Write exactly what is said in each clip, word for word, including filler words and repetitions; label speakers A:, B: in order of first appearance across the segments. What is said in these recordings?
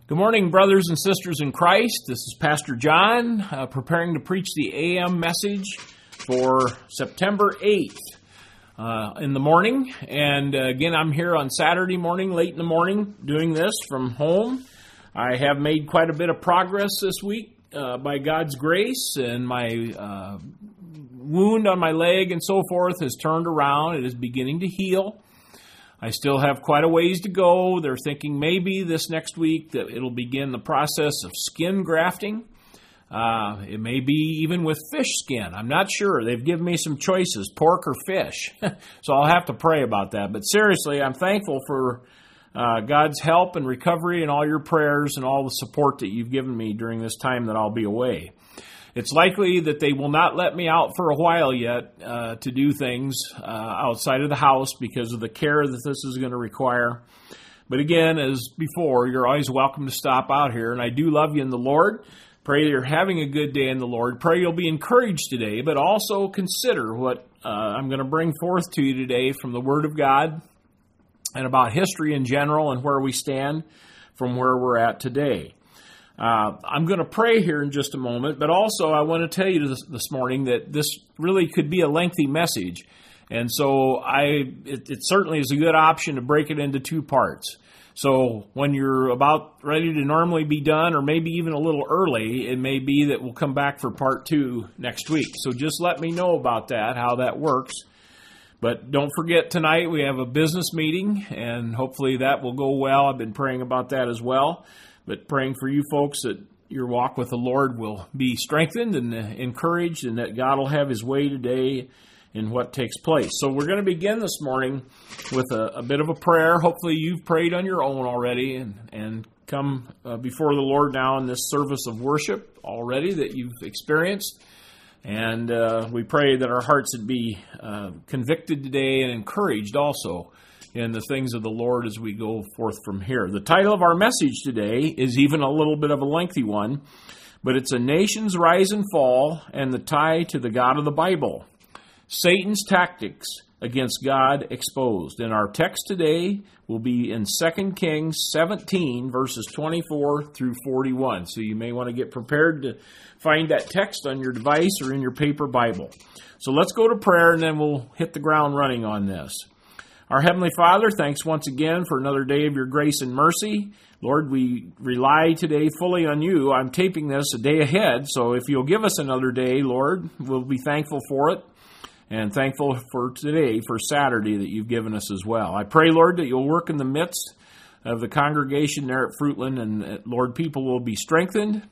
A: Good morning, brothers and sisters in Christ. This is Pastor John, uh, preparing to preach the A M message for September eighth uh, in the morning. And uh, again, I'm here on Saturday morning, late in the morning, doing this from home. I have made quite a bit of progress this week uh, by God's grace, and my uh, wound on my leg and so forth has turned around. It is beginning to heal. I still have quite a ways to go. They're thinking maybe this next week that it'll begin the process of skin grafting. Uh, it may be even with fish skin. I'm not sure. They've given me some choices, pork or fish. So I'll have to pray about that. But seriously, I'm thankful for uh, God's help and recovery and all your prayers and all the support that you've given me during this time that I'll be away. It's likely that they will not let me out for a while yet uh, to do things uh, outside of the house because of the care that this is going to require. But again, as before, you're always welcome to stop out here. And I do love you in the Lord. Pray you're having a good day in the Lord. Pray you'll be encouraged today, but also consider what uh, I'm going to bring forth to you today from the Word of God and about history in general and where we stand from where we're at today. Uh, I'm going to pray here in just a moment, but also I want to tell you this, this morning that this really could be a lengthy message. And so I, it, it certainly is a good option to break it into two parts. So when you're about ready to normally be done, or maybe even a little early, it may be that we'll come back for part two next week. So just let me know about that, how that works. But don't forget, tonight we have a business meeting, and hopefully that will go well. I've been praying about that as well. But praying for you folks that your walk with the Lord will be strengthened and encouraged, and that God will have His way today in what takes place. So we're going to begin this morning with a, a bit of a prayer. Hopefully you've prayed on your own already and, and come uh, before the Lord now in this service of worship already that you've experienced. And uh, we pray that our hearts would be uh, convicted today and encouraged also in the things of the Lord as we go forth from here. The title of our message today is even a little bit of a lengthy one, but it's A Nation's Rise and Fall and the Tie to the God of the Bible. Satan's Tactics Against God Exposed. And our text today will be in Second Kings seventeen, verses twenty-four through forty-one. So you may want to get prepared to find that text on your device or in your paper Bible. So let's go to prayer, and then we'll hit the ground running on this. Our Heavenly Father, thanks once again for another day of your grace and mercy. Lord, we rely today fully on you. I'm taping this a day ahead, so if you'll give us another day, Lord, we'll be thankful for it, and thankful for today, for Saturday, that you've given us as well. I pray, Lord, that you'll work in the midst of the congregation there at Fruitland, and that, Lord, people will be strengthened,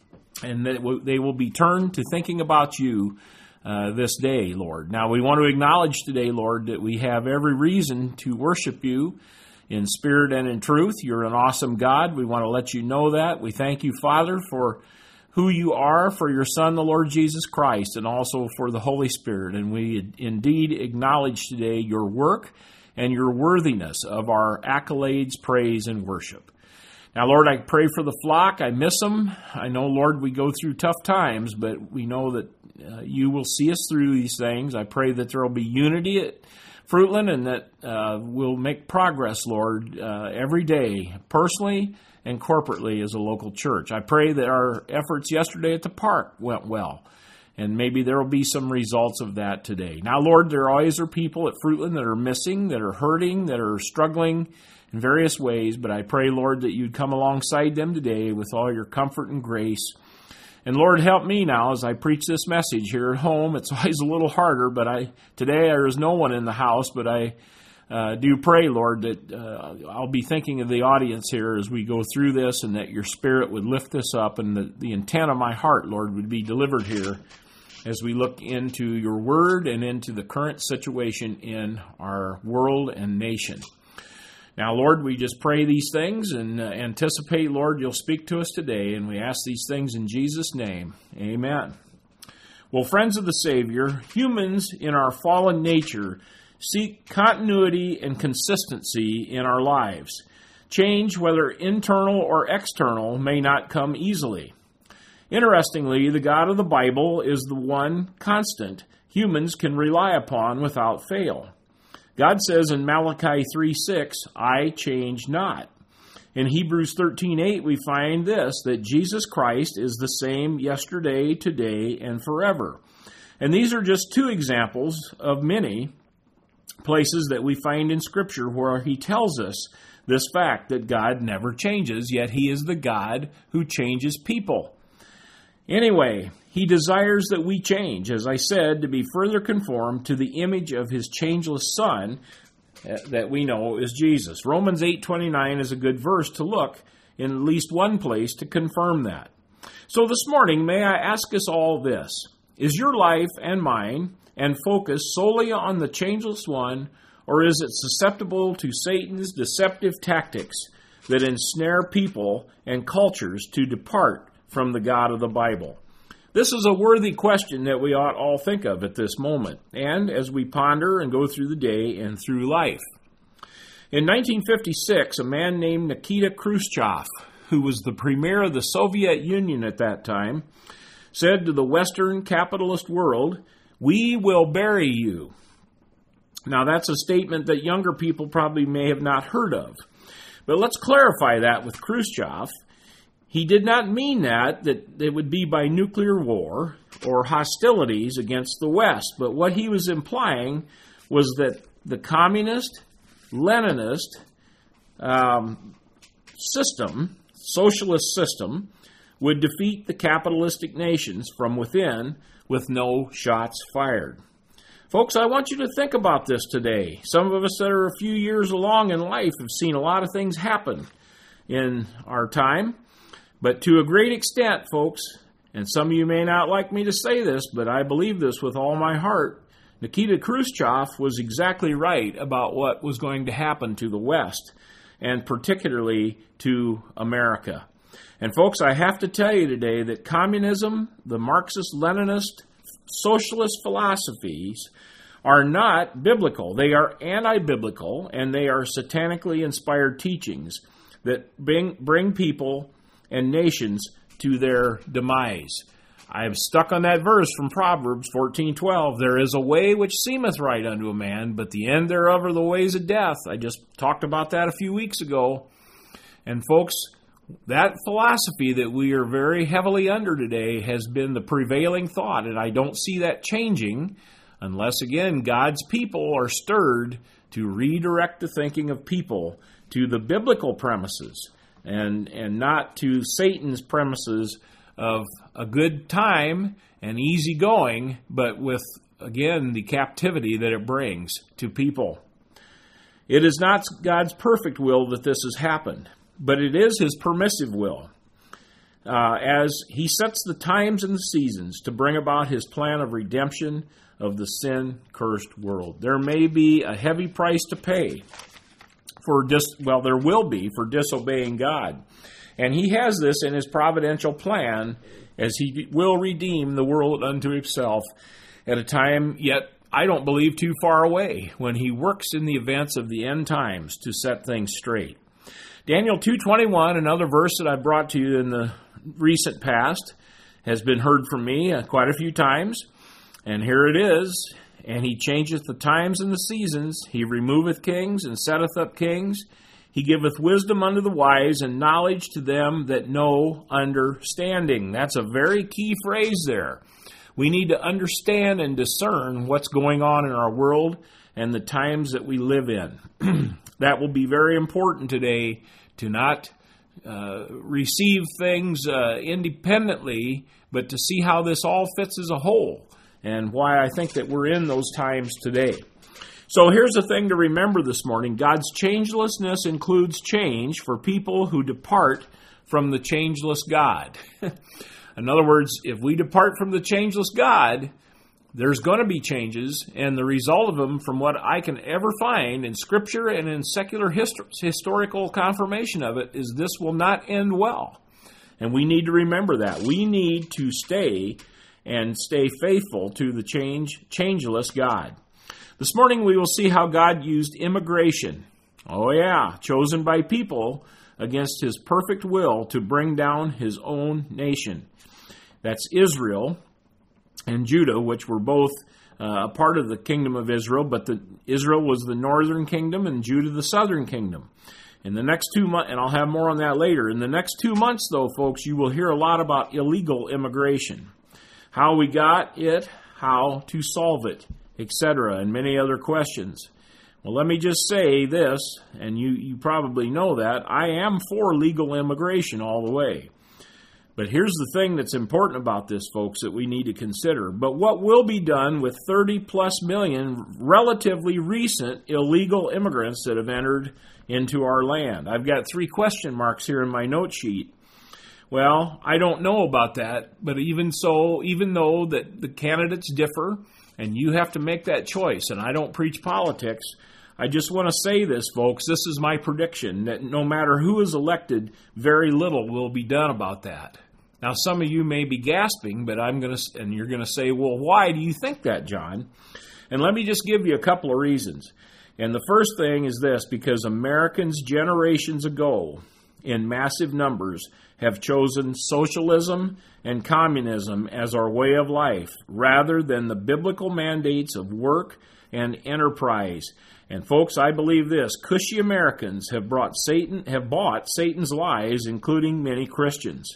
A: and that they will be turned to thinking about you Uh, this day, Lord. Now, we want to acknowledge today, Lord, that we have every reason to worship you in spirit and in truth. You're an awesome God. We want to let you know that. We thank you, Father, for who you are, for your Son, the Lord Jesus Christ, and also for the Holy Spirit. And we indeed acknowledge today your work and your worthiness of our accolades, praise, and worship. Now, Lord, I pray for the flock. I miss them. I know, Lord, we go through tough times, but we know that uh, you will see us through these things. I pray that there will be unity at Fruitland and that uh, we'll make progress, Lord, uh, every day, personally and corporately as a local church. I pray that our efforts yesterday at the park went well, and maybe there will be some results of that today. Now, Lord, there always are people at Fruitland that are missing, that are hurting, that are struggling in various ways, but I pray, Lord, that you'd come alongside them today with all your comfort and grace. And Lord, help me now as I preach this message here at home. It's always a little harder, but I today there is no one in the house, but I uh, do pray, Lord, that uh, I'll be thinking of the audience here as we go through this, and that your Spirit would lift this up, and that the intent of my heart, Lord, would be delivered here as we look into your word and into the current situation in our world and nation. Now, Lord, we just pray these things and uh, anticipate, Lord, you'll speak to us today, and we ask these things in Jesus' name. Amen. Well, friends of the Savior, humans in our fallen nature seek continuity and consistency in our lives. Change, whether internal or external, may not come easily. Interestingly, the God of the Bible is the one constant humans can rely upon without fail. God says in Malachi three six, I change not. In Hebrews thirteen eight, we find this, that Jesus Christ is the same yesterday, today, and forever. And these are just two examples of many places that we find in Scripture where he tells us this fact that God never changes, yet he is the God who changes people. Anyway, he desires that we change, as I said, to be further conformed to the image of his changeless Son that we know is Jesus. Romans eight twenty-nine is a good verse to look in at least one place to confirm that. So this morning, may I ask us all this. Is your life and mine and focus solely on the changeless one, or is it susceptible to Satan's deceptive tactics that ensnare people and cultures to depart from the God of the Bible? This is a worthy question that we ought all think of at this moment, and as we ponder and go through the day and through life. In nineteen fifty-six, a man named Nikita Khrushchev, who was the premier of the Soviet Union at that time, said to the Western capitalist world, "We will bury you." Now that's a statement that younger people probably may have not heard of. But let's clarify that with Khrushchev. He did not mean that, that it would be by nuclear war or hostilities against the West. But what he was implying was that the communist, Leninist um, system, socialist system, would defeat the capitalistic nations from within with no shots fired. Folks, I want you to think about this today. Some of us that are a few years along in life have seen a lot of things happen in our time. But to a great extent, folks, and some of you may not like me to say this, but I believe this with all my heart, Nikita Khrushchev was exactly right about what was going to happen to the West, and particularly to America. And folks, I have to tell you today that communism, the Marxist-Leninist, socialist philosophies are not biblical. They are anti-biblical, and they are satanically inspired teachings that bring, bring people and nations to their demise. I have stuck on that verse from Proverbs fourteen twelve. There is a way which seemeth right unto a man, but the end thereof are the ways of death. I just talked about that a few weeks ago. And folks, that philosophy that we are very heavily under today has been the prevailing thought, and I don't see that changing unless, again, God's people are stirred to redirect the thinking of people to the biblical premises and, and not to Satan's premises of a good time and easy going, but with, again, the captivity that it brings to people. It is not God's perfect will that this has happened, but it is his permissive will, uh, as he sets the times and the seasons to bring about his plan of redemption of the sin-cursed world. There may be a heavy price to pay for dis- well, there will be for disobeying God. And he has this in his providential plan as he will redeem the world unto himself at a time yet I don't believe too far away when he works in the events of the end times to set things straight. Daniel two twenty-one, another verse that I brought to you in the recent past, has been heard from me uh, quite a few times. And here it is. And he changeth the times and the seasons. He removeth kings and setteth up kings. He giveth wisdom unto the wise and knowledge to them that know understanding. That's a very key phrase there. We need to understand and discern what's going on in our world and the times that we live in. That will be very important today, to not uh, receive things uh, independently, but to see how this all fits as a whole, and why I think that we're in those times today. So here's the thing to remember this morning. God's changelessness includes change for people who depart from the changeless God. In other words, if we depart from the changeless God, there's going to be changes, and the result of them, from what I can ever find in Scripture and in secular histor- historical confirmation of it, is this will not end well. And we need to remember that. We need to stay and stay faithful to the change, changeless God. This morning we will see how God used immigration, oh yeah, chosen by people against his perfect will to bring down his own nation. That's Israel and Judah, which were both uh, a part of the kingdom of Israel, but the, Israel was the northern kingdom and Judah the southern kingdom. In the next two months, and I'll have more on that later, in the next two months, though, folks, you will hear a lot about illegal immigration. How we got it, how to solve it, et cetera, and many other questions. Well, let me just say this, and you, you probably know that, I am for legal immigration all the way. But here's the thing that's important about this, folks, that we need to consider. But what will be done with thirty plus million relatively recent illegal immigrants that have entered into our land? I've got three question marks here in my note sheet. Well, I don't know about that, but even so, even though that the candidates differ, and you have to make that choice, and I don't preach politics, I just want to say this, folks, this is my prediction, that no matter who is elected, very little will be done about that. Now, some of you may be gasping, but I'm going to, and you're going to say, well, why do you think that, John? And let me just give you a couple of reasons. And the first thing is this, because Americans generations ago, in massive numbers, have chosen socialism and communism as our way of life, rather than the biblical mandates of work and enterprise. And folks, I believe this, cushy Americans have brought Satan, have bought Satan's lies, including many Christians.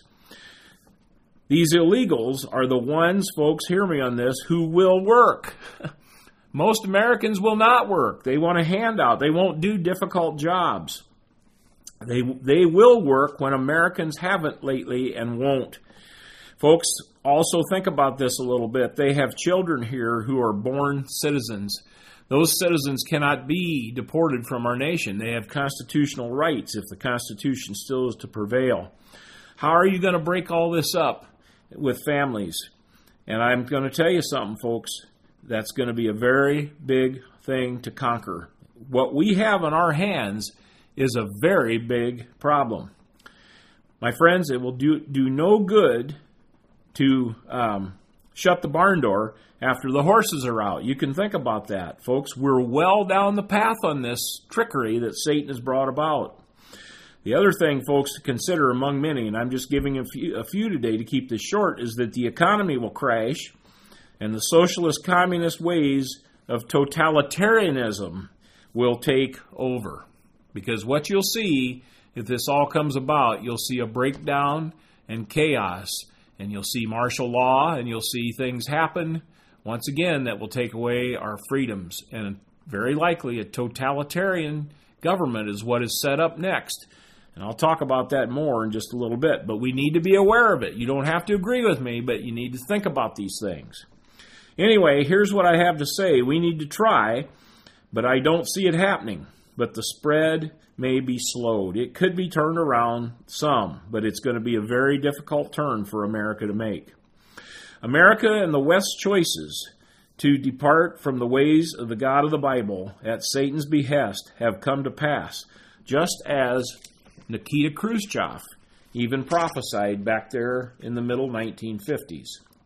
A: These illegals are the ones, folks, hear me on this, who will work. Most Americans will not work. They want a handout. They won't do difficult jobs. They, they will work when Americans haven't lately and won't. Folks, also think about this a little bit. They have children here who are born citizens. Those citizens cannot be deported from our nation. They have constitutional rights if the Constitution still is to prevail. How are you going to break all this up with families? And I'm going to tell you something, folks. That's going to be a very big thing to conquer. What we have in our hands is a very big problem. My friends, it will do, do no good to um, shut the barn door after the horses are out. You can think about that, folks. We're well down the path on this trickery that Satan has brought about. The other thing, folks, to consider among many, and I'm just giving a few, a few today to keep this short, is that the economy will crash and the socialist communist ways of totalitarianism will take over. Because what you'll see, if this all comes about, you'll see a breakdown and chaos, and you'll see martial law, and you'll see things happen, once again, that will take away our freedoms. And very likely a totalitarian government is what is set up next. And I'll talk about that more in just a little bit. But we need to be aware of it. You don't have to agree with me, but you need to think about these things. Anyway, here's what I have to say. We need to try, but I don't see it happening. But the spread may be slowed. It could be turned around some, but it's going to be a very difficult turn for America to make. America and the West's choices to depart from the ways of the God of the Bible at Satan's behest have come to pass, just as Nikita Khrushchev even prophesied back there in the middle nineteen fifties.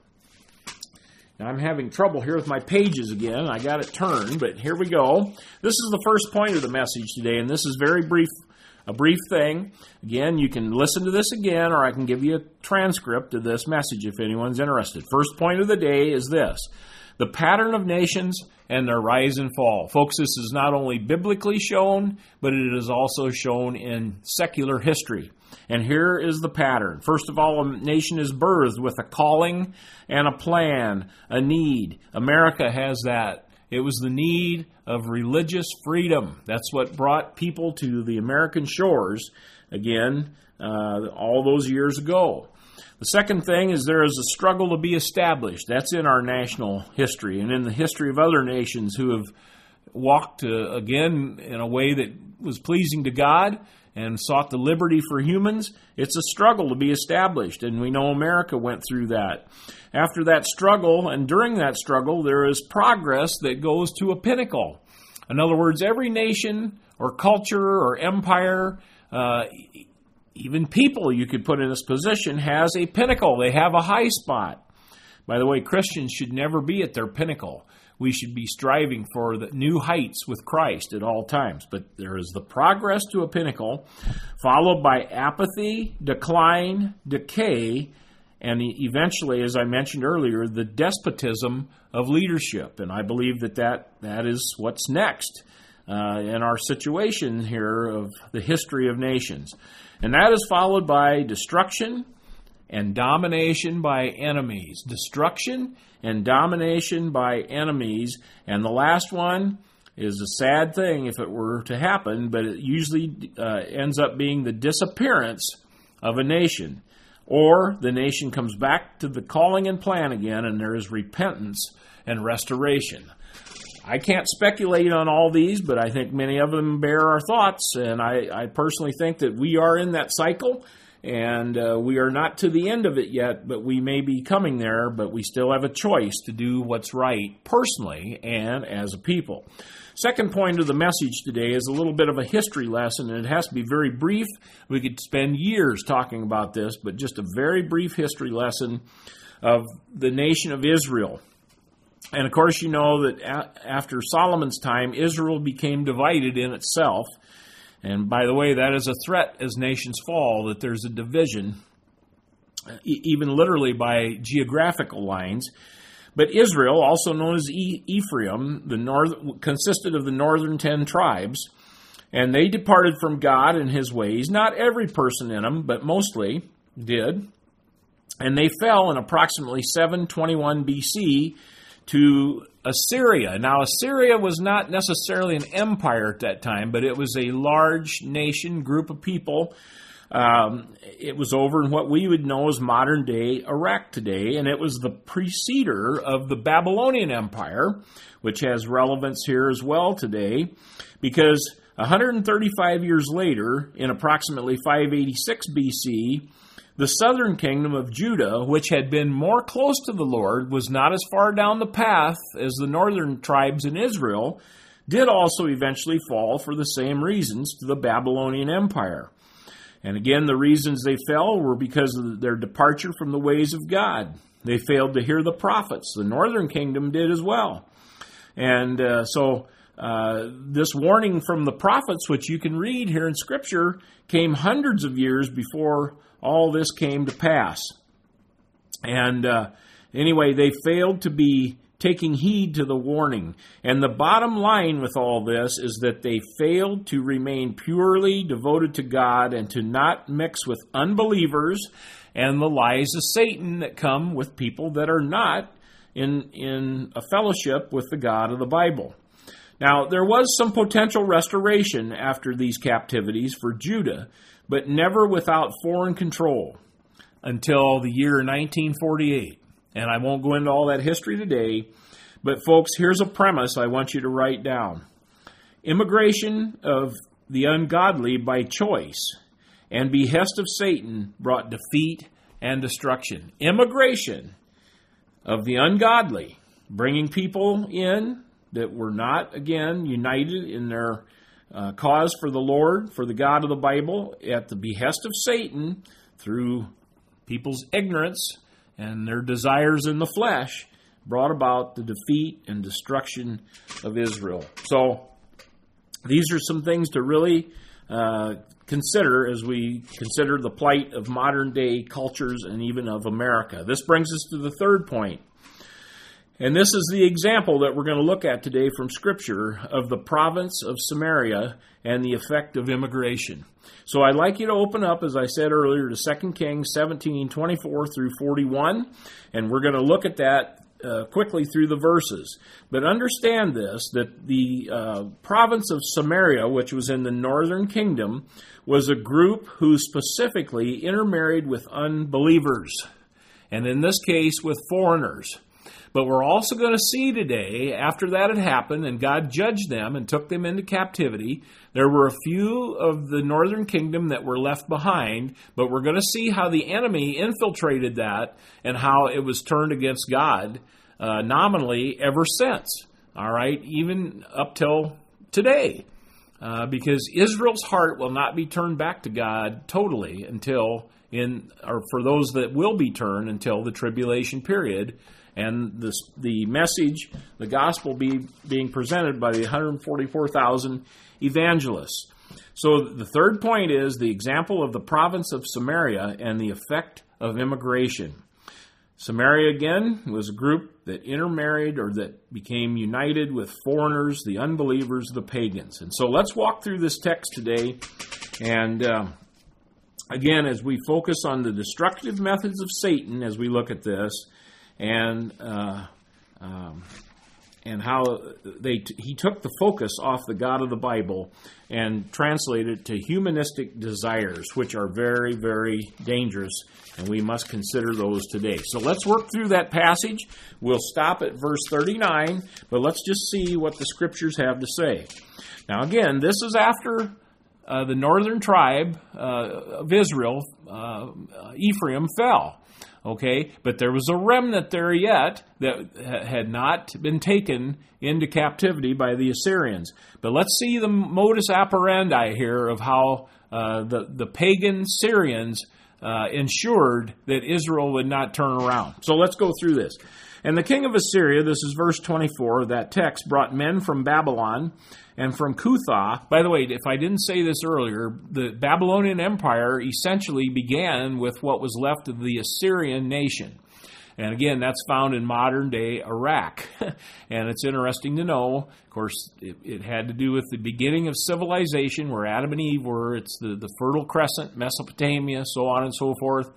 A: Now, I'm having trouble here with my pages again. I got it turned, but here we go. This is the first point of the message today, and this is very brief, a brief thing. Again, you can listen to this again, or I can give you a transcript of this message if anyone's interested. First point of the day is this: the pattern of nations and their rise and fall. Folks, this is not only biblically shown, but it is also shown in secular history. And here is the pattern. First of all, a nation is birthed with a calling and a plan, a need. America has that. It was the need of religious freedom. That's what brought people to the American shores, again, uh, all those years ago. The second thing is there is a struggle to be established. That's in our national history and in the history of other nations who have walked, uh, again, in a way that was pleasing to God and sought the liberty for humans. It's a struggle to be established, and we know America went through that. After that struggle, and during that struggle, there is progress that goes to a pinnacle. In other words, every nation or culture or empire, uh, even people you could put in this position, has a pinnacle. They have a high spot. By the way, Christians should never be at their pinnacle. We should be striving for the new heights with Christ at all times. But there is the progress to a pinnacle, followed by apathy, decline, decay, and eventually, as I mentioned earlier, the despotism of leadership. And I believe that that, that is what's next. uh, in our situation here of the history of nations. And that is followed by destruction and domination by enemies. Destruction and domination by enemies. And the last one is a sad thing if it were to happen, but it usually uh, ends up being the disappearance of a nation. Or the nation comes back to the calling and plan again, and there is repentance and restoration. I can't speculate on all these, but I think many of them bear our thoughts, and I, I personally think that we are in that cycle, and uh, we are not to the end of it yet, but we may be coming there, but we still have a choice to do what's right personally and as a people. Second point of the message today is a little bit of a history lesson, and it has to be very brief. We could spend years talking about this, but just a very brief history lesson of the nation of Israel. And of course, you know that a- after Solomon's time, Israel became divided in itself. And by the way, that is a threat as nations fall, that there's a division, e- even literally by geographical lines. But Israel, also known as e- Ephraim, the north, consisted of the northern ten tribes, and they departed from God and his ways. Not every person in them, but mostly did. And they fell in approximately seven twenty-one B C to Assyria. Now, Assyria was not necessarily an empire at that time, but it was a large nation, group of people. Um, it was over in what we would know as modern-day Iraq today, and it was the preceder of the Babylonian Empire, which has relevance here as well today, because one hundred thirty-five years later, in approximately five eighty-six B C, the southern kingdom of Judah, which had been more close to the Lord, was not as far down the path as the northern tribes in Israel, did also eventually fall for the same reasons to the Babylonian Empire. And again, the reasons they fell were because of their departure from the ways of God. They failed to hear the prophets. The northern kingdom did as well. And uh, so uh, this warning from the prophets, which you can read here in Scripture, came hundreds of years before all this came to pass. And uh, anyway, they failed to be taking heed to the warning. And the bottom line with all this is that they failed to remain purely devoted to God and to not mix with unbelievers and the lies of Satan that come with people that are not in, in a fellowship with the God of the Bible. Now, there was some potential restoration after these captivities for Judah, but never without foreign control until the year nineteen forty-eight. And I won't go into all that history today, but folks, here's a premise I want you to write down. Immigration of the ungodly by choice and behest of Satan brought defeat and destruction. Immigration of the ungodly, bringing people in that were not, again, united in their uh, cause for the Lord, for the God of the Bible, at the behest of Satan through people's ignorance and their desires in the flesh, brought about the defeat and destruction of Israel. So these are some things to really uh, consider as we consider the plight of modern-day cultures and even of America. This brings us to the third point. And this is the example that we're going to look at today from Scripture of the province of Samaria and the effect of immigration. So I'd like you to open up, as I said earlier, to Second Kings seventeen, twenty-four through forty-one, and we're going to look at that uh, quickly through the verses. But understand this, that the uh, province of Samaria, which was in the northern kingdom, was a group who specifically intermarried with unbelievers, and in this case with foreigners. But we're also going to see today, after that had happened and God judged them and took them into captivity, there were a few of the northern kingdom that were left behind, but we're going to see how the enemy infiltrated that and how it was turned against God uh, nominally ever since, all right, even up till today. Uh, because Israel's heart will not be turned back to God totally until, in or for those that will be turned until the tribulation period, and the, the message, the gospel be, being presented by the one hundred forty-four thousand evangelists. So the third point is the example of the province of Samaria and the effect of immigration. Samaria, again, was a group that intermarried or that became united with foreigners, the unbelievers, the pagans. And so let's walk through this text today. And uh, again, as we focus on the destructive methods of Satan as we look at this, and uh, um, and how they t- he took the focus off the God of the Bible and translated it to humanistic desires, which are very, very dangerous, and we must consider those today. So let's work through that passage. We'll stop at verse thirty-nine, but let's just see what the Scriptures have to say. Now again, this is after uh, the northern tribe uh, of Israel, uh, Ephraim, fell. Okay, but there was a remnant there yet that had not been taken into captivity by the Assyrians. But let's see the modus operandi here of how uh, the, the pagan Syrians uh, ensured that Israel would not turn around. So let's go through this. And the king of Assyria, this is verse twenty-four of that text, brought men from Babylon and from Cuthah. By the way, if I didn't say this earlier, the Babylonian Empire essentially began with what was left of the Assyrian nation. And again, that's found in modern-day Iraq. And it's interesting to know, of course, it, it had to do with the beginning of civilization, where Adam and Eve were. It's the, the Fertile Crescent, Mesopotamia, so on and so forth.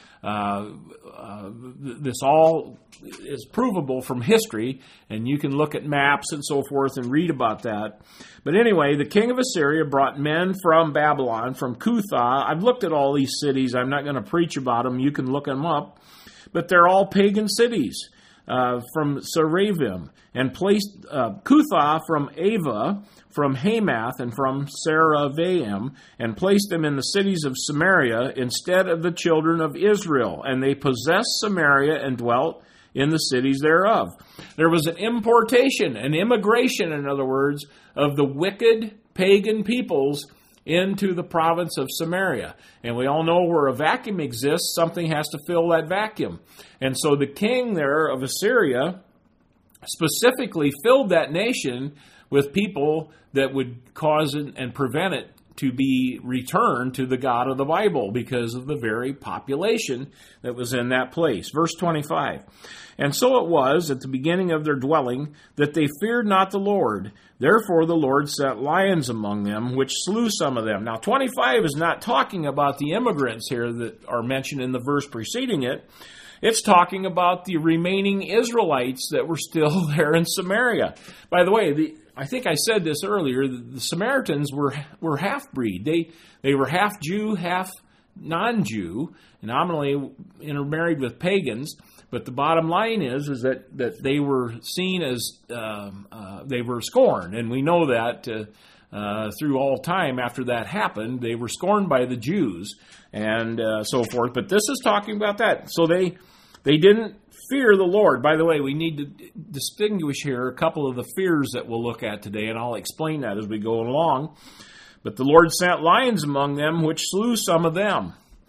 A: Uh, uh, this all is provable from history, and you can look at maps and so forth and read about that. But anyway, the king of Assyria brought men from Babylon, from Cuthah. I've looked at all these cities. I'm not going to preach about them. You can look them up. But they're all pagan cities, uh, from Saraivim, and placed uh, Cuthah from Ava, from Hamath, and from Saravaim, and placed them in the cities of Samaria instead of the children of Israel. And they possessed Samaria and dwelt in the cities thereof. There was an importation, an immigration, in other words, of the wicked pagan peoples into the province of Samaria. And we all know where a vacuum exists, something has to fill that vacuum. And so the king there of Assyria specifically filled that nation with people that would cause it and prevent it to be returned to the God of the Bible because of the very population that was in that place. Verse twenty-five. And so it was at the beginning of their dwelling that they feared not the Lord. Therefore the Lord sent lions among them, which slew some of them. Now twenty-five is not talking about the immigrants here that are mentioned in the verse preceding it. It's talking about the remaining Israelites that were still there in Samaria. By the way, the I think I said this earlier, the Samaritans were were half-breed. They they were half Jew, half non-Jew, nominally intermarried with pagans. But the bottom line is is that, that they were seen as, uh, uh, they were scorned. And we know that uh, uh, through all time after that happened, they were scorned by the Jews and uh, so forth. But this is talking about that. So they they didn't fear the Lord. By the way, we need to distinguish here a couple of the fears that we'll look at today, and I'll explain that as we go along. But the Lord sent lions among them, which slew some of them.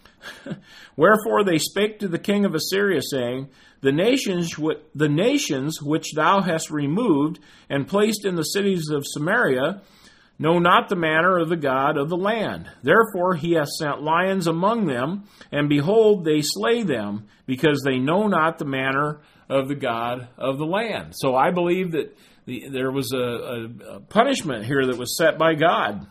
A: Wherefore they spake to the king of Assyria, saying, The nations, the nations which thou hast removed and placed in the cities of Samaria know not the manner of the God of the land. Therefore he hath sent lions among them, and behold, they slay them, because they know not the manner of the God of the land. So I believe that the, there was a, a, a punishment here that was set by God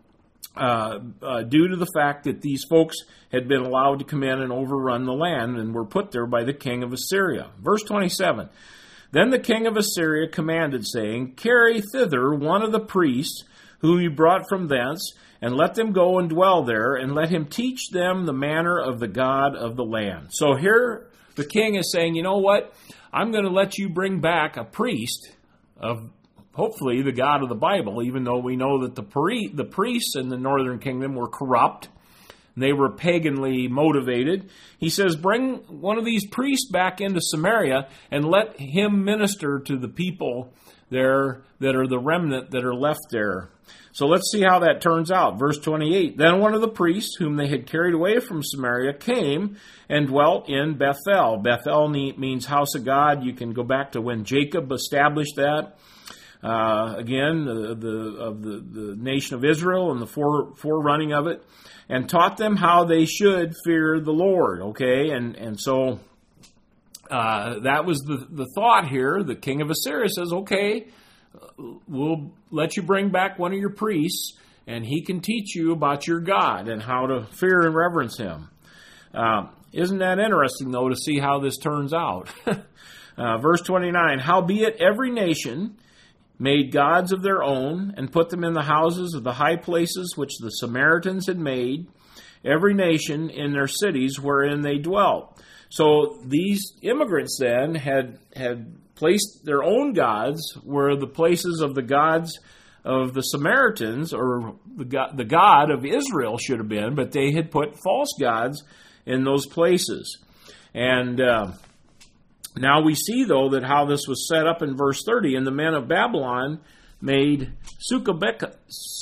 A: uh, uh, due to the fact that these folks had been allowed to come in and overrun the land and were put there by the king of Assyria. Verse twenty-seven, Then the king of Assyria commanded, saying, Carry thither one of the priests whom you brought from thence, and let them go and dwell there, and let him teach them the manner of the God of the land. So here the king is saying, you know what? I'm going to let you bring back a priest of hopefully the God of the Bible, even though we know that the, pri- the priests in the northern kingdom were corrupt. They were paganly motivated. He says, bring one of these priests back into Samaria and let him minister to the people there that are the remnant that are left there. So let's see how that turns out. Verse twenty-eight, Then one of the priests whom they had carried away from Samaria came and dwelt in Bethel. Bethel means house of God. You can go back to when Jacob established that. Uh, again, the, the, of the, the nation of Israel and the fore, forerunning of it. And taught them how they should fear the Lord. Okay, and, and so uh, that was the, the thought here. The king of Assyria says, okay, we'll let you bring back one of your priests, and he can teach you about your God and how to fear and reverence him. Uh, isn't that interesting, though, to see how this turns out? uh, verse twenty-nine, howbeit every nation made gods of their own, and put them in the houses of the high places which the Samaritans had made, every nation in their cities wherein they dwelt. So these immigrants then had had placed their own gods where the places of the gods of the Samaritans, or the God, the God of Israel should have been, but they had put false gods in those places. And uh, now we see, though, that how this was set up in verse thirty, and the men of Babylon made Sukkoth-Benoth,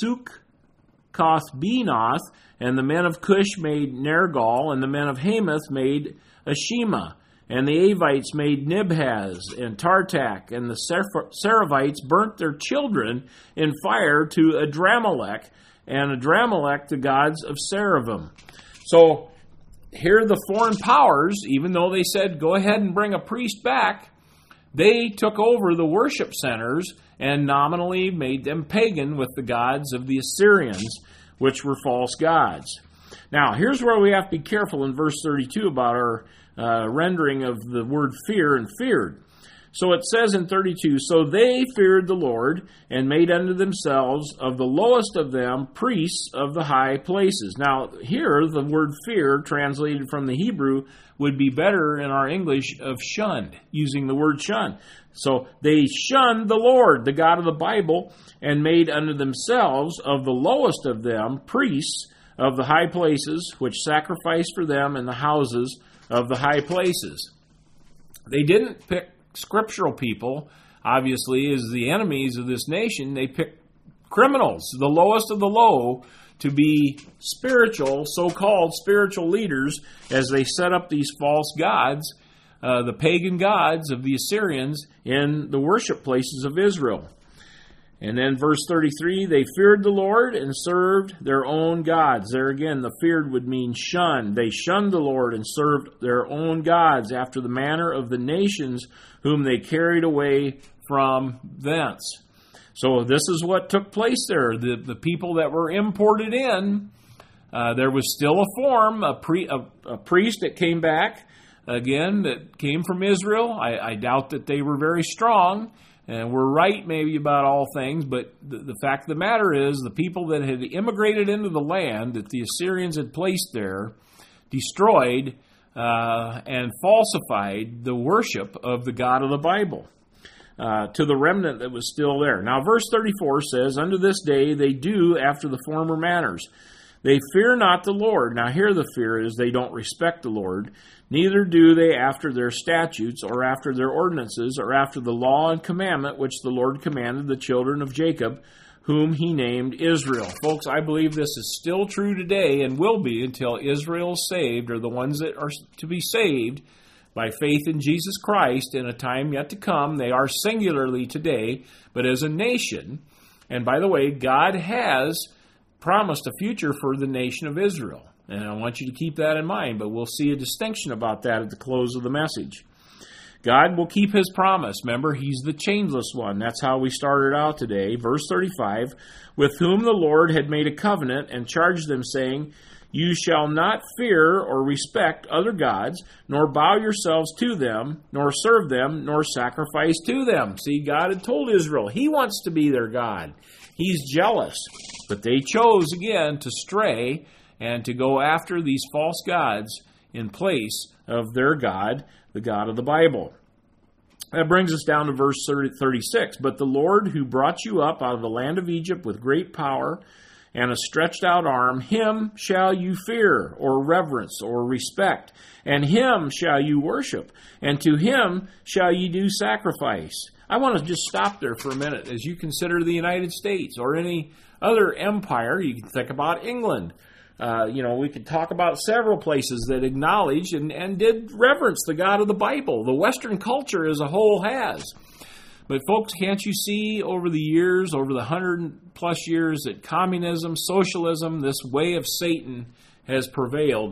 A: and the men of Cush made Nergal, and the men of Hamath made Ashima, and the Avites made Nibhaz and Tartak, and the Seravites burnt their children in fire to Adramelech, and Adramelech the gods of Seraphim. So here the foreign powers, even though they said, go ahead and bring a priest back, they took over the worship centers and nominally made them pagan with the gods of the Assyrians, which were false gods. Now, here's where we have to be careful in verse thirty-two about our uh, rendering of the word fear and feared. So it says in thirty-two, so they feared the Lord, and made unto themselves of the lowest of them priests of the high places. Now, here, the word fear, translated from the Hebrew, would be better in our English of shunned, using the word shun. So they shunned the Lord, the God of the Bible, and made unto themselves of the lowest of them priests of the high places, which sacrificed for them in the houses of the high places. They didn't pick scriptural people, obviously, as the enemies of this nation. They picked criminals, the lowest of the low, to be spiritual, so-called spiritual leaders, as they set up these false gods, uh, the pagan gods of the Assyrians, in the worship places of Israel. And then verse thirty-three, they feared the Lord and served their own gods. There again, the feared would mean shunned. They shunned the Lord and served their own gods after the manner of the nations whom they carried away from thence. So this is what took place there. The, the people that were imported in, uh, there was still a form, a, pre, a, a priest that came back, again, that came from Israel. I, I doubt that they were very strong. And we're right maybe about all things, but the, the fact of the matter is the people that had immigrated into the land that the Assyrians had placed there destroyed uh, and falsified the worship of the God of the Bible uh, to the remnant that was still there. Now verse thirty-four says, unto this day they do after the former manners. They fear not the Lord. Now here the fear is they don't respect the Lord. Neither do they after their statutes, or after their ordinances, or after the law and commandment which the Lord commanded the children of Jacob, whom he named Israel. Folks, I believe this is still true today and will be until Israel is saved, or the ones that are to be saved by faith in Jesus Christ in a time yet to come. They are singularly today, but as a nation. And by the way, God has promised a future for the nation of Israel. And I want you to keep that in mind, but we'll see a distinction about that at the close of the message. God will keep his promise. Remember, he's the changeless one. That's how we started out today. Verse thirty-five, with whom the Lord had made a covenant and charged them, saying, you shall not fear or respect other gods, nor bow yourselves to them, nor serve them, nor sacrifice to them. See, God had told Israel he wants to be their God. He's jealous. But they chose, again, to stray and to go after these false gods in place of their God, the God of the Bible. That brings us down to verse thirty-six. But the Lord who brought you up out of the land of Egypt with great power and a stretched out arm, him shall you fear, or reverence, or respect, and him shall you worship, and to him shall you do sacrifice. I want to just stop there for a minute as you consider the United States or any other empire. You can think about England. Uh, you know, we could talk about several places that acknowledged and, and did reverence the God of the Bible. The Western culture as a whole has. But folks, can't you see over the years, over the hundred plus years, that communism, socialism, this way of Satan has prevailed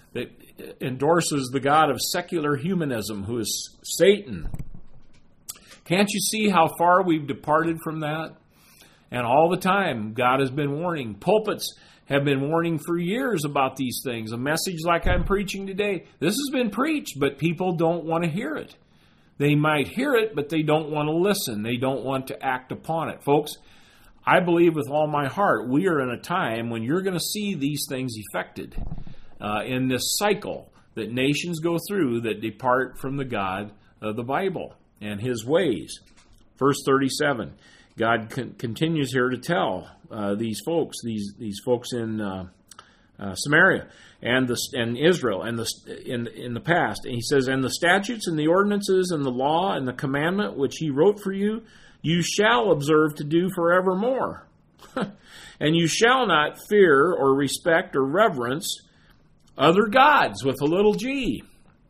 A: that endorses the God of secular humanism, who is Satan. Can't you see how far we've departed from that? And all the time, God has been warning. Pulpits have been warning for years about these things. A message like I'm preaching today, this has been preached, but people don't want to hear it. They might hear it, but they don't want to listen. They don't want to act upon it. Folks, I believe with all my heart, we are in a time when you're going to see these things effected uh, in this cycle that nations go through that depart from the God of the Bible and His ways. Verse thirty-seven, God con- continues here to tell uh, these folks, these these folks in uh, uh, Samaria and the and Israel and the in in the past, and He says, "And the statutes and the ordinances and the law and the commandment which He wrote for you, you shall observe to do forevermore, and you shall not fear or respect or reverence other gods," with a little g.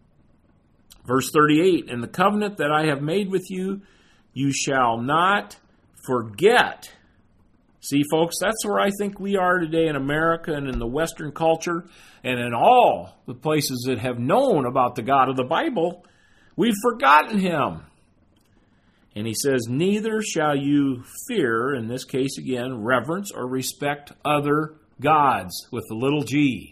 A: Verse thirty-eight, "And the covenant that I have made with you, you shall not forget." See, folks, that's where I think we are today in America and in the Western culture and in all the places that have known about the God of the Bible. We've forgotten Him. And He says, "Neither shall you fear," in this case again, reverence or respect other gods, with a little g.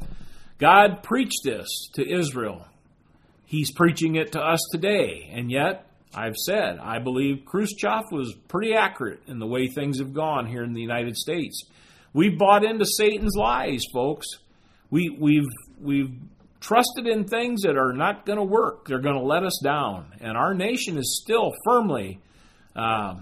A: God preached this to Israel. He's preaching it to us today. And yet, I've said, I believe Khrushchev was pretty accurate in the way things have gone here in the United States. We've bought into Satan's lies, folks. We, we've, we've trusted in things that are not going to work. They're going to let us down. And our nation is still firmly uh,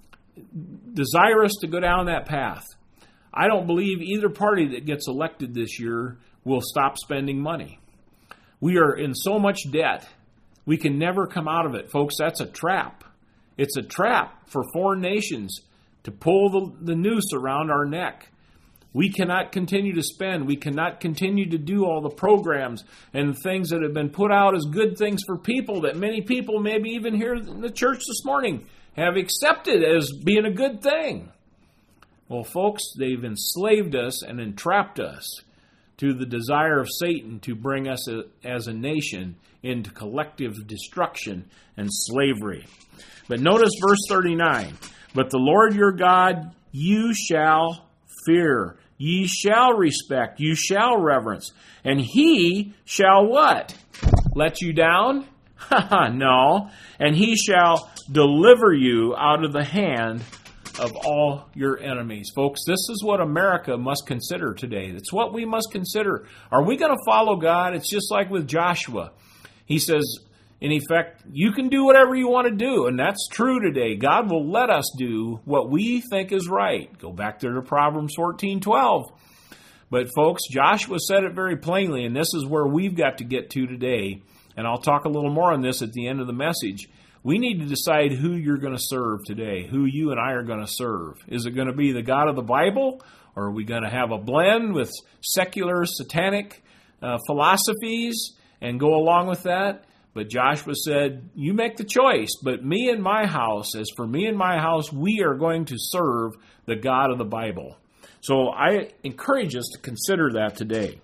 A: desirous to go down that path. I don't believe either party that gets elected this year will stop spending money. We are in so much debt, we can never come out of it. Folks, that's a trap. It's a trap for foreign nations to pull the, the noose around our neck. We cannot continue to spend. We cannot continue to do all the programs and things that have been put out as good things for people that many people, maybe even here in the church this morning, have accepted as being a good thing. Well, folks, they've enslaved us and entrapped us to the desire of Satan to bring us a, as a nation into collective destruction and slavery. But notice verse thirty-nine. "But the Lord your God you shall fear. Ye shall respect. You shall reverence. And He shall" what? "Let you down? No. "And He shall deliver you out of the hand of all your enemies." Folks, this is what America must consider today. It's what we must consider. Are we going to follow God? It's just like with Joshua. He says, in effect, you can do whatever you want to do. And that's true today. God will let us do what we think is right. Go back there to Proverbs fourteen twelve. But folks, Joshua said it very plainly, and this is where we've got to get to today. And I'll talk a little more on this at the end of the message. We need to decide who you're going to serve today, who you and I are going to serve. Is it going to be the God of the Bible, or are we going to have a blend with secular, satanic uh, philosophies and go along with that? But Joshua said, you make the choice, but me and my house, as for me and my house, we are going to serve the God of the Bible. So I encourage us to consider that today.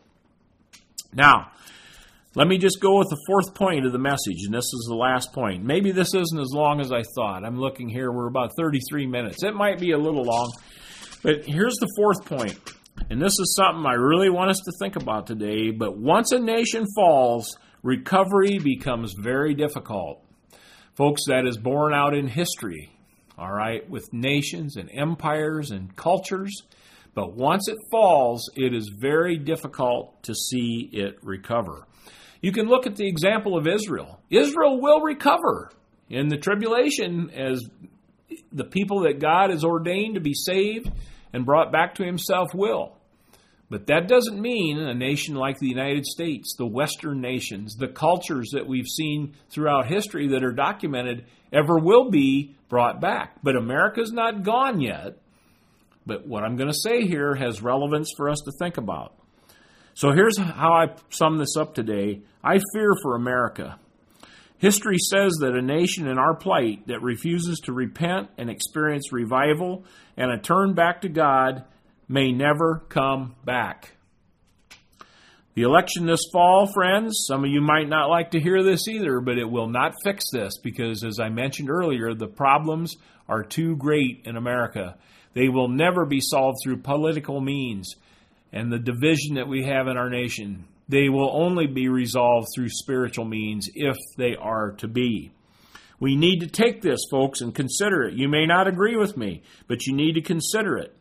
A: Now, let me just go with the fourth point of the message, and this is the last point. Maybe this isn't as long as I thought. I'm looking here, we're about thirty-three minutes. It might be a little long, but here's the fourth point. And this is something I really want us to think about today. But once a nation falls, recovery becomes very difficult. Folks, that is borne out in history, all right, with nations and empires and cultures. But once it falls, it is very difficult to see it recover. You can look at the example of Israel. Israel will recover in the tribulation as the people that God has ordained to be saved and brought back to Himself will. But that doesn't mean a nation like the United States, the Western nations, the cultures that we've seen throughout history that are documented ever will be brought back. But America's not gone yet. But what I'm going to say here has relevance for us to think about. So here's how I sum this up today. I fear for America. History says that a nation in our plight that refuses to repent and experience revival and a turn back to God may never come back. The election this fall, friends, some of you might not like to hear this either, but it will not fix this because, as I mentioned earlier, the problems are too great in America. They will never be solved through political means and the division that we have in our nation. They will only be resolved through spiritual means if they are to be. We need to take this, folks, and consider it. You may not agree with me, but you need to consider it.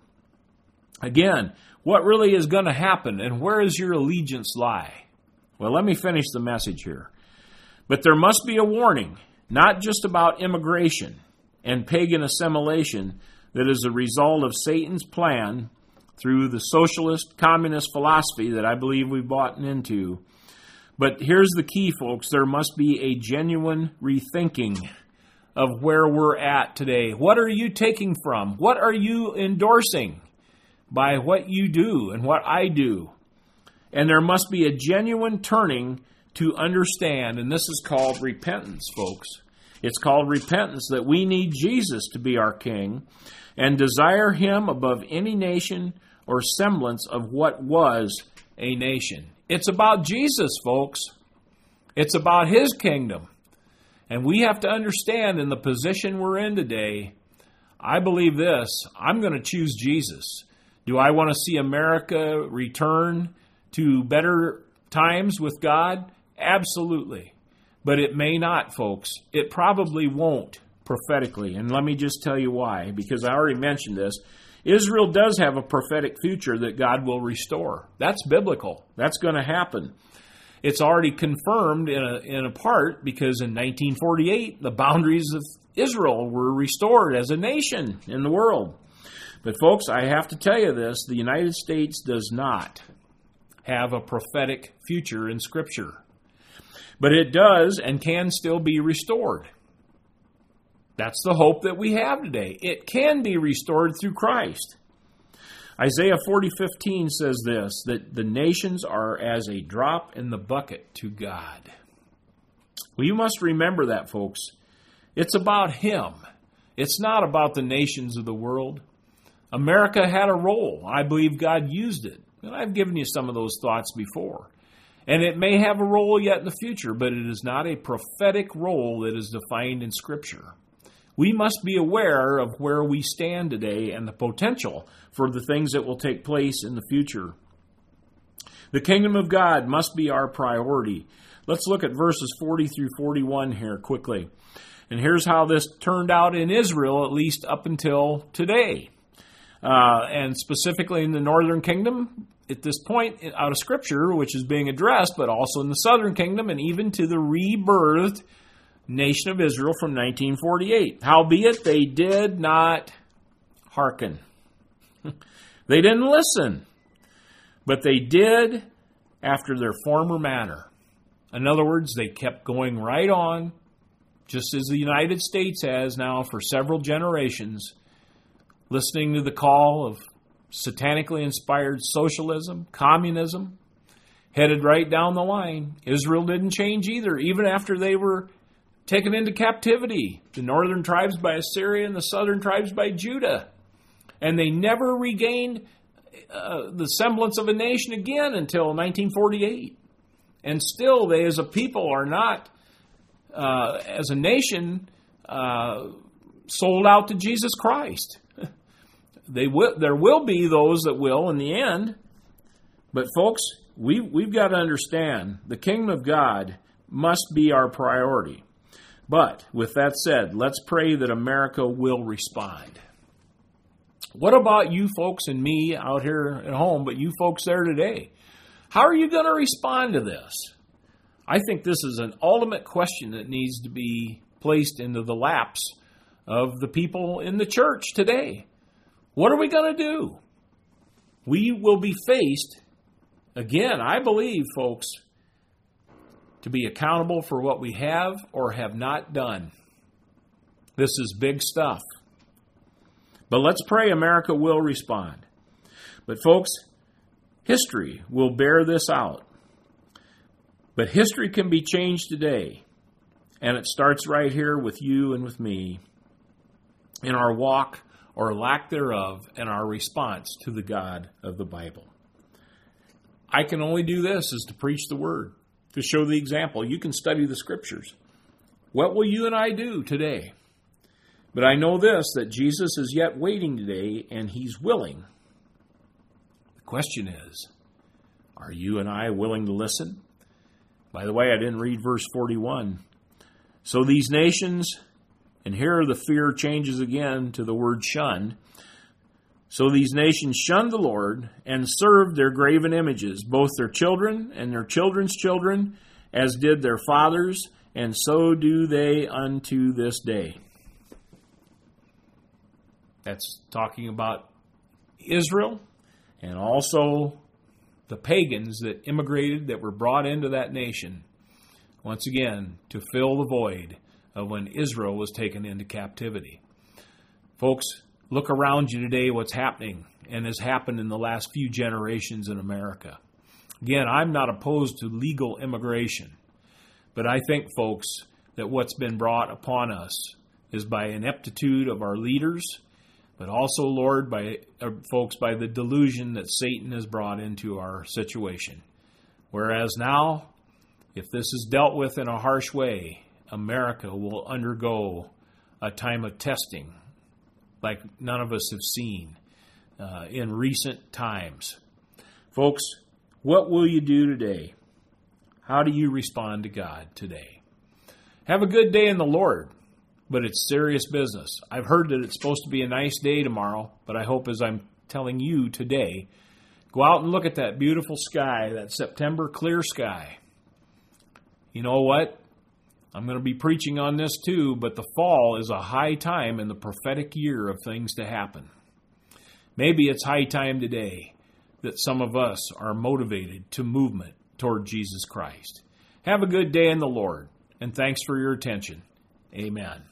A: Again, what really is going to happen, and where does your allegiance lie? Well, let me finish the message here. But there must be a warning, not just about immigration and pagan assimilation that is a result of Satan's plan through the socialist, communist philosophy that I believe we've bought into. But here's the key, folks. There must be a genuine rethinking of where we're at today. What are you taking from? What are you endorsing by what you do and what I do? And there must be a genuine turning to understand, and this is called repentance, folks. It's called repentance, that we need Jesus to be our King and desire Him above any nation or semblance of what was a nation. It's about Jesus, folks. It's about His kingdom. And we have to understand in the position we're in today, I believe this, I'm going to choose Jesus. Do I want to see America return to better times with God? Absolutely. But it may not, folks. It probably won't prophetically. And let me just tell you why, because I already mentioned this. Israel does have a prophetic future that God will restore. That's biblical. That's going to happen. It's already confirmed in a, in a part because in nineteen forty-eight, the boundaries of Israel were restored as a nation in the world. But folks, I have to tell you this, the United States does not have a prophetic future in Scripture. But it does and can still be restored. That's the hope that we have today. It can be restored through Christ. Isaiah forty fifteen says this, that the nations are as a drop in the bucket to God. Well, you must remember that, folks. It's about Him. It's not about the nations of the world. America had a role. I believe God used it. And I've given you some of those thoughts before. And it may have a role yet in the future, but it is not a prophetic role that is defined in Scripture. We must be aware of where we stand today and the potential for the things that will take place in the future. The kingdom of God must be our priority. Let's look at verses forty through forty-one here quickly. And here's how this turned out in Israel, at least up until today. Uh, and specifically in the northern kingdom, at this point out of Scripture, which is being addressed, but also in the southern kingdom and even to the rebirthed nation of Israel from nineteen forty-eight. Howbeit they did not hearken. They didn't listen, but they did after their former manner. In other words, they kept going right on, just as the United States has now for several generations, listening to the call of satanically inspired socialism, communism, headed right down the line. Israel didn't change either, even after they were taken into captivity. The northern tribes by Assyria and the southern tribes by Judah. And they never regained uh, the semblance of a nation again until nineteen forty-eight. And still, they as a people are not, uh, as a nation, uh, sold out to Jesus Christ. They will, there will be those that will in the end. But folks, we, we've got to understand the kingdom of God must be our priority. But with that said, let's pray that America will respond. What about you folks and me out here at home, but you folks there today? How are you going to respond to this? I think this is an ultimate question that needs to be placed into the laps of the people in the church today. What are we going to do? We will be faced, again, I believe, folks, to be accountable for what we have or have not done. This is big stuff. But let's pray America will respond. But folks, history will bear this out. But history can be changed today. And it starts right here with you and with me in our walk or lack thereof and our response to the God of the Bible. I can only do this, is to preach the word, to show the example. You can study the scriptures. What will you and I do today? But I know this, that Jesus is yet waiting today, and he's willing. The question is, are you and I willing to listen? By the way, I didn't read verse forty-one. So these nations, and here the fear changes again to the word shun. So these nations shunned the Lord and served their graven images, both their children and their children's children, as did their fathers, and so do they unto this day. That's talking about Israel and also the pagans that immigrated, that were brought into that nation, once again, to fill the void of when Israel was taken into captivity. Folks, look around you today, what's happening and has happened in the last few generations in America. Again, I'm not opposed to legal immigration, but I think, folks, that what's been brought upon us is by ineptitude of our leaders, but also, Lord, by uh, folks, by the delusion that Satan has brought into our situation. Whereas now, if this is dealt with in a harsh way, America will undergo a time of testing like none of us have seen uh, in recent times. Folks, what will you do today? How do you respond to God today? Have a good day in the Lord, but it's serious business. I've heard that it's supposed to be a nice day tomorrow, but I hope, as I'm telling you today, go out and look at that beautiful sky, that September clear sky. You know what? I'm going to be preaching on this too, but the fall is a high time in the prophetic year of things to happen. Maybe it's high time today that some of us are motivated to movement toward Jesus Christ. Have a good day in the Lord, and thanks for your attention. Amen.